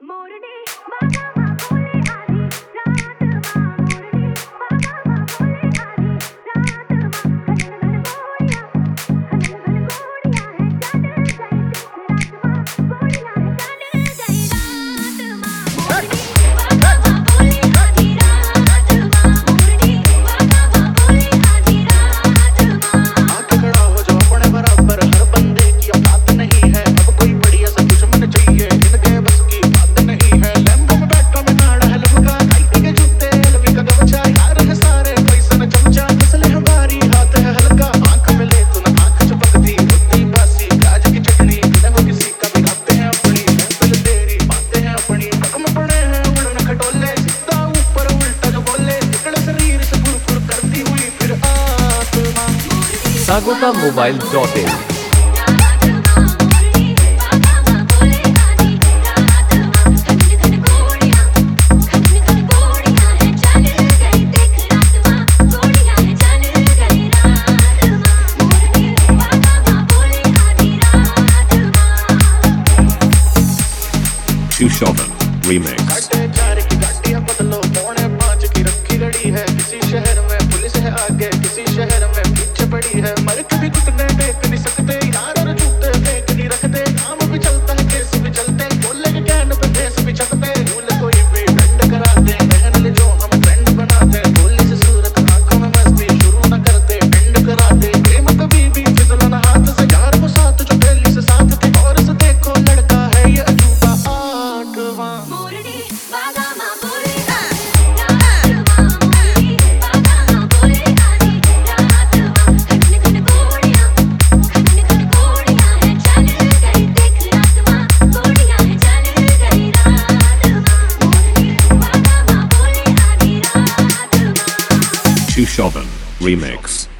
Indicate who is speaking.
Speaker 1: मोरनी बागा मा बोले आधी रात मा मोरनी बागा मा बोले आधी रात मा घन घन गोड़ियां है चढ़ गई रात मा गोड़ियां है चढ़ गई रात मा मोरनी बागा मा बोले आधी रात मा मोरनी बागा मा बोले आधी रात मा
Speaker 2: हाथ खड़ा हो जाओ अपने बराबर हर बंदे की औकात नहीं है अब कोई बढ़िया सा दुश्मन चाहिए इनके बस की बात नहीं है लैम्बो में बैठा मैं नाड़ा है लमका नाइटी के जूते लवी का गमछा यार है सारे पैसा न चमचा नस्ल है हमारी हाथ है हल्का आंख में ले तो ना आंख चपकती होती बासी प्याज की चटनी बिना हो किसी का भी गाते हैं अपनी महफिल तेरी बातें हैं अपनी कम पड़े हैं उड़न खटोले सीधा ऊपर उल्टा जो बोले निकले शरीर से फुर करती हुई फिर आत्मा
Speaker 3: sagottamobile.in
Speaker 4: Shoven Remix.
Speaker 2: साढ़े चार की गाड़ियां बदलो पौने 5 की रखी गड़ी है किसी शहर में पुलिस है आगे किसी शहर में पीछे पड़ी है मर के भी घुटने टेक नहीं सकते यार और जूते फेंक नहीं रखते काम भी चलता है केस भी चलते बोले के कैन पे फेस भी छकते भूल कोई भी ट्रेंड कराते पहन ले जो हम ट्रेंड बनाते बोली से सूरत आंखों में मस्ती शुरू न करते एंड कराते प्रेम कभी भी फिसला ना हाथ से यार वो साथ जो पहली से साथ थे और से देखो लड़का है ये अजूबा आठवां
Speaker 1: मोरनी बागा मा बोले आधी रात मा मोरनी बागा मा बोले आधी रात मा घन घन गोड़ियां है चल गई देख रात मा गोड़ियां है चल गई रात मा मोरनी बागा मा बोले आधी रात मा
Speaker 4: Shoven Remix.